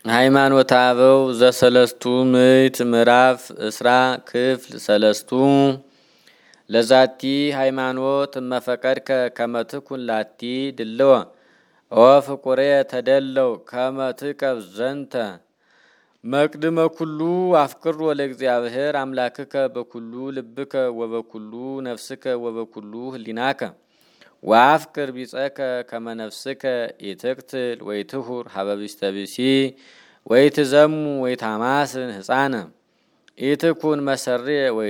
ሃይማኖተ አበው ዘሰለስቱ ምዕት ምዕራፍ እስራ ክፍል ሰለስቱ ለዛቲ ሃይማኖት መፈቀድከ ከመትኩን ላቲ ድልዋ ወፍቁሬ ተደለው ከመትቀብ ዘንተ መቅድመ ኩሉ አፍቅር ወለእግዚአብሔር አምላክከ በኩሉ ልብከ ወበኩሉ ነፍስከ ወበኩሉ ህሊናከ ወአፍቅር ቢጸከ ከመ ነፍስከ ኢትቅትል ወይትሁር ሀበቢስተብሲ ወይትዘሙ ወይታማስን ህፃነ ኢትኩን መሰሪ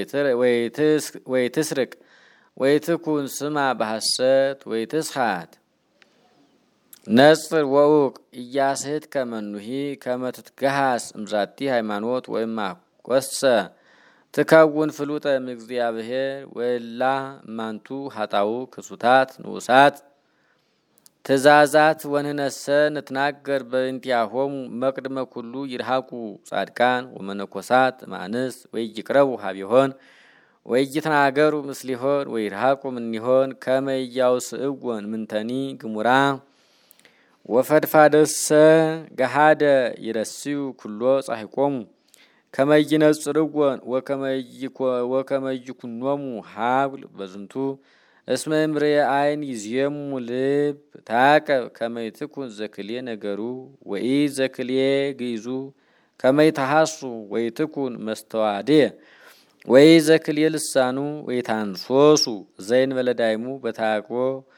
ወይትስርቅ ወይትኩን ስማ በሐሰት ወይትስሓት ነጽር ወውቅ እያስህት ከመኑሂ ከመትትገሃስ እምዛቲ ሃይማኖት ወይማ ቆሰ ትከውን ፍሉጠ እምእግዚአብሔር ወላ ማንቱ ሀጣው ክሱታት ንኡሳት ትእዛዛት ወንህነሰ ንትናገር በእንቲአሆሙ መቅድመ ኩሉ ይርሃቁ ጻድቃን ወመነኮሳት ማንስ ወይይቅረቡ ሀቢሆን ወይይተናገሩ ምስሊሆን ወይርሃቁ ምኒሆን ከመ ኢያውስእዎን ምንተኒ ግሙራ ወፈድፋደሰ ገሃደ ይረስዩ ኩሎ ጻሕቆሙ ከመይነጽርዎን ወከመይኩኖሙ ሀብል በዝንቱ እስመ እምርየ አይን ይዝየሙ ልብ ታቀብ ከመይትኩን ዘክልየ ነገሩ ወኢ ዘክልየ ግይዙ ከመይተሐሱ ወይትኩን መስተዋድየ ወኢ ዘክልየ ልሳኑ ወይታንሶሱ ዘይንበለ ዳይሙ በታቅቦ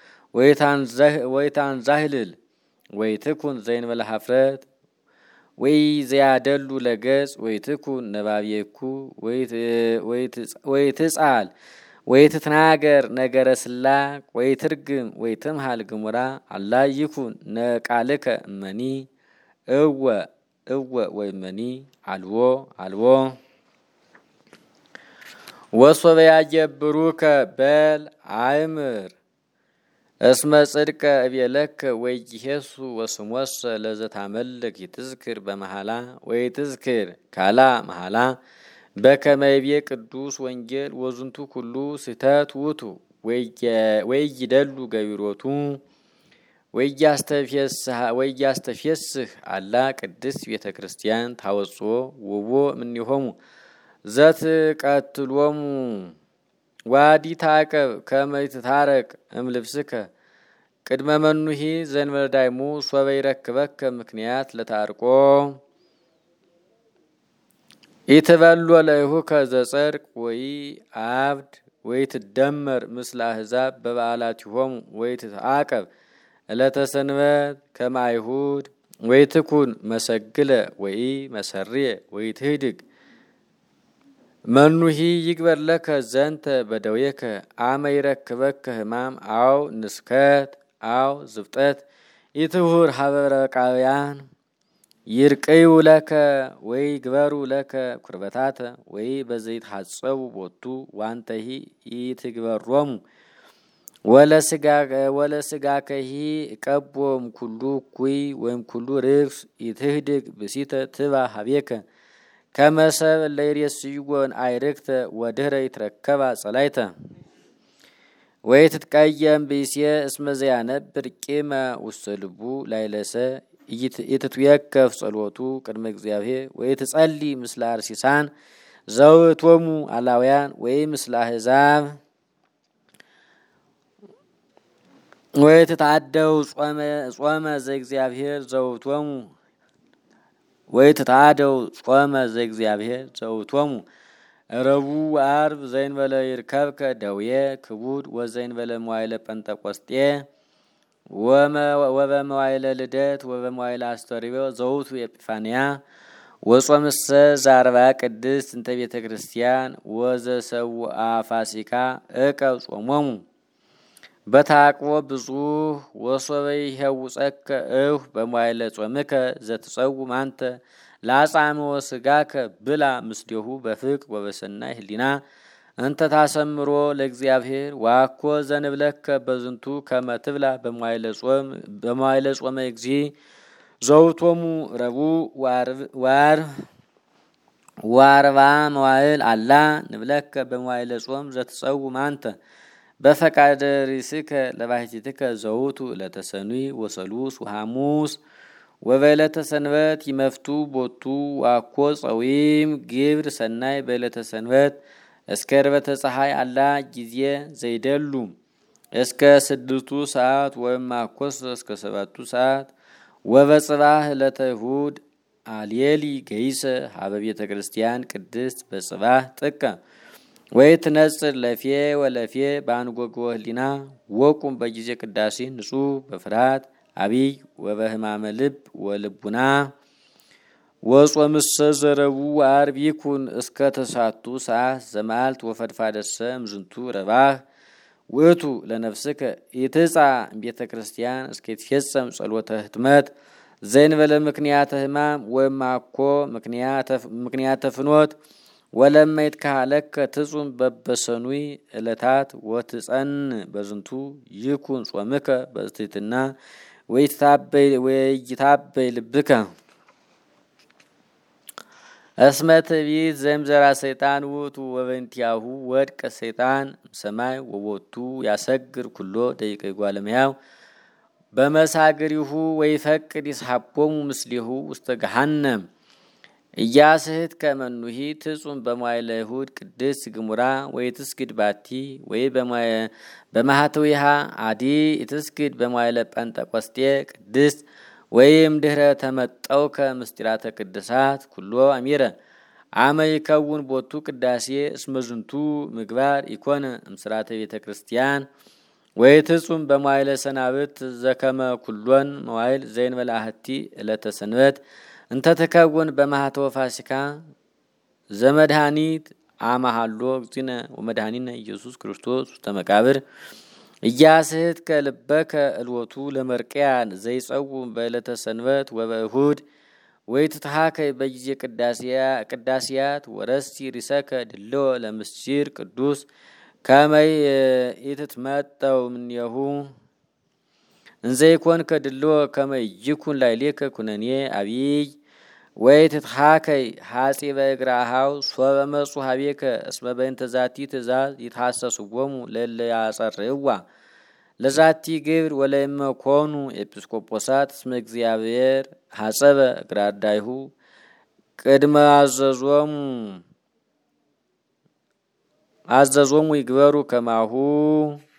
ወይታንዛህልል ወይትኩን ዘይንበለ ሀፍረት ወይ ዘያደሉ ለገጽ ወይትኩን ነባብየኩ ወይትጻል ወይትትናገር ነገረ ስላቅ ወይትርግም ወይትምሃል ግሙራ አላ ይኩን ነቃልከ እመኒ እወ ወይመኒ አልቦ አልቦ ወሶበ ያጀብሩከ በል አእምር እስመ ጽድቀ እቤለከ ወይጅሄሱ ወስሞሰ ለዘታመልክ ይትዝክር በመሃላ ወይትዝክር ካላ መሃላ በከመይቤ ቅዱስ ወንጌል ወዝንቱ ኩሉ ስህተት ውቱ ወይይደሉ ገቢሮቱ ወያስተፌስህ አላ ቅድስት ቤተ ክርስቲያን ታወጽኦ ውቦ እምኔሆሙ ዘትቀትሎሙ ዋዲ ታቀብ ከመይትታረቅ እምልብስከ ቅድመ መኑሂ ዘንበለ ዳይሙ ሶበ ይረክበከ ምክንያት ለታርቆ ኢትበሎ ለይሁከ ዘጸድቅ ወይ አብድ ወይትደመር ምስለ አሕዛብ በበዓላቲሆሙ ወይትታቀብ ዕለተ ሰንበት ከመ አይሁድ ወይትኩን መሰግለ ወይ መሰርየ ወይትህድግ መኑሂ ይግበር ለከ ዘንተ በደዌከ አመ ይረክበከ ሕማም አው ንስከት አው ዝብጠት ኢትሁር ሀበረቃውያን ይርቀዩ ለከ ወይ ግበሩ ለከ ኩርበታተ ወይ በዘይት ሐጸቡ ቦቱ ዋንተሂ ኢትግበሮሙ ወለስጋከሂ እቀቦም ኩሉ ኩይ ወይም ኩሉ ርክስ ኢትህድግ ብሲተ ትባ ሀቤከ ከመሰብ ለይሬስዩጎን አይርክተ ወድህረ ይትረከባ ጸላይተ ወይትትቀየም ብእስየ እስመ ዘያነብር ቂመ ውስተ ልቡ ላይለሰ ኢትትየከፍ ጸሎቱ ቅድመ እግዚአብሔር ወይትጸሊ ምስለ አርሲሳን ዘውእቶሙ አላውያን ወይ ምስለ አሕዛብ ወይትታደው ጾመ ዘእግዚአብሔር ዘውእቶሙ ወይትታደው ጾመ ዘእግዚአብሔር ዘውእቶሙ ረቡዕ ወዓርብ ዘይንበለ ይርከብከ ደውየ ክቡድ ወዘይንበለ መዋዕለ ጴንጠቆስጤ ወበመዋዕለ ልደት ወበመዋዕለ አስተርእዮ ዘውቱ ኤጲፋንያ ወጾምሰ ዘአርብዓ ቅድስት እንተ ቤተ ክርስቲያን ወዘሰውአ ፋሲካ እቀብ ጾሞሙ በታቅቦ ብዙህ ወሶበ ይሄውፀከ በመዋዕለ ጾምከ ዘትጸውም አንተ ለአጻምዖ ሥጋከ ብላ ምስሌሁ በፍቅር ወበሰናይ ህሊና እንተ ታሰምሮ ለእግዚአብሔር ዋኮ ዘንብለከ በዝንቱ ከመ ትብላ በመዋዕለ ጾመ እግዚእ ዘውቶሙ ረቡዕ ወአርብዓ መዋዕል አላ ንብለከ በመዋዕለ ጾም ዘትጸውም አንተ በፈቃደ ርእስከ ለባሕቲትከ ዘውቱ ለተሰኑይ ወሰሉስ ወሐሙስ ወበዕለተ ሰንበት ይመፍቱ ቦቱ ዋኮ ጸዊም ግብር ሰናይ በዕለተ ሰንበት እስከ ዕርበተ ፀሐይ አላ ጊዜ ዘይደሉ እስከ 6 ሰዓት ወይም አኮስ እስከ 7 ሰዓት ወበጽባህ ዕለተ እሁድ አልየሊ ገይሰ ሀበ ቤተ ክርስቲያን ቅድስት በጽባህ ጥቀ ወይትነጽር ለፌ ወለፌ በአንጎጎ ህሊና ወቁም በጊዜ ቅዳሴ ንጹሕ በፍርሃት አብይ ወበህማመ ልብ ወልቡና ወጾምሰ ዘረቡ ዓርብ ይኩን እስከ 9 ሰዓት ዘመዓልት ወፈድፋደሰ እምዝንቱ ረባህ ውእቱ ለነፍስከ ኢትጻ ቤተ ክርስቲያን እስከ ይትፈጸም ጸሎተ ህትመት ዘእንበለ ምክንያተ ህማም ወማኮ ምክንያተ ፍኖት ወለማ ይትካለከ ትጹም በበሰኑይ ዕለታት ወትጸን በዝንቱ ይኩን ጾምከ በትሕትና ወይታበይ ልብከ እስመ ትዕቢት ዘእምዘራ ሰይጣን ውእቱ ወበእንቲአሁ ወድቀ ሰይጣን ሰማይ ወቦቱ ያሰግር ኩሎ ደቂቀ እጓለ እመሕያው በመሳግሪሁ ወይፈቅድ ይስሐቦሙ ምስሌሁ ውስተ ገሃነም እያስህት ከመኑሂ ትጹም በመዋዕለ እሁድ ቅድስት ግሙራ ወይትስግድ ባቲ ወይ በማኅተዊሃ አዲ ይትስግድ በመዋዕለ ጰንጠቆስጤ ቅድስት ወይም ድህረ ተመጠውከ ምስጢራተ ቅድሳት ኩሎ አሚረ አመ ይከውን ቦቱ ቅዳሴ እስመ ዝንቱ ምግባር ኢኮነ እምስራተ ቤተ ክርስቲያን ወይትጹም በመዋዕለ ሰናብት ዘከመ ኩሎን መዋዕል ዘእንበለ አሐቲ ዕለተ ሰንበት እንተ ተከውን በማኅተወ ፋሲካ ዘመድኃኒት አማሃሎ እግዚእነ ወመድኃኒነ ኢየሱስ ክርስቶስ ውስተ መቃብር እያስህት ከልበከ እልወቱ ለመርቅያን ዘይጸውም በዕለተ ሰንበት ወበእሁድ ወይትትሃከይ በጊዜ ቅዳሴያት ወረስቲ ሪሰከ ድልዎ ለምስጢር ቅዱስ ከመይ ኢትትመጠው እምኔሁ እንዘይኮንከ ድልዎ ከመይ ይኩን ላዕሌከ ኩነኔ አብይ ወይትትሃከይ ሐጺበ እግረ አኀው ሶበ መጹ ሀቤከ እስመ በእንተ ዛቲ ትእዛዝ ይትሐሰስዎሙ ለእለ ያጸርዕዋ ለዛቲ ግብር ወለእመ ኮኑ ኤጲስቆጶሳት እስመ እግዚአብሔር ሐጸበ እግረ አርዳኢሁ ቅድመ አዘዞሙ ይግበሩ ከማሁ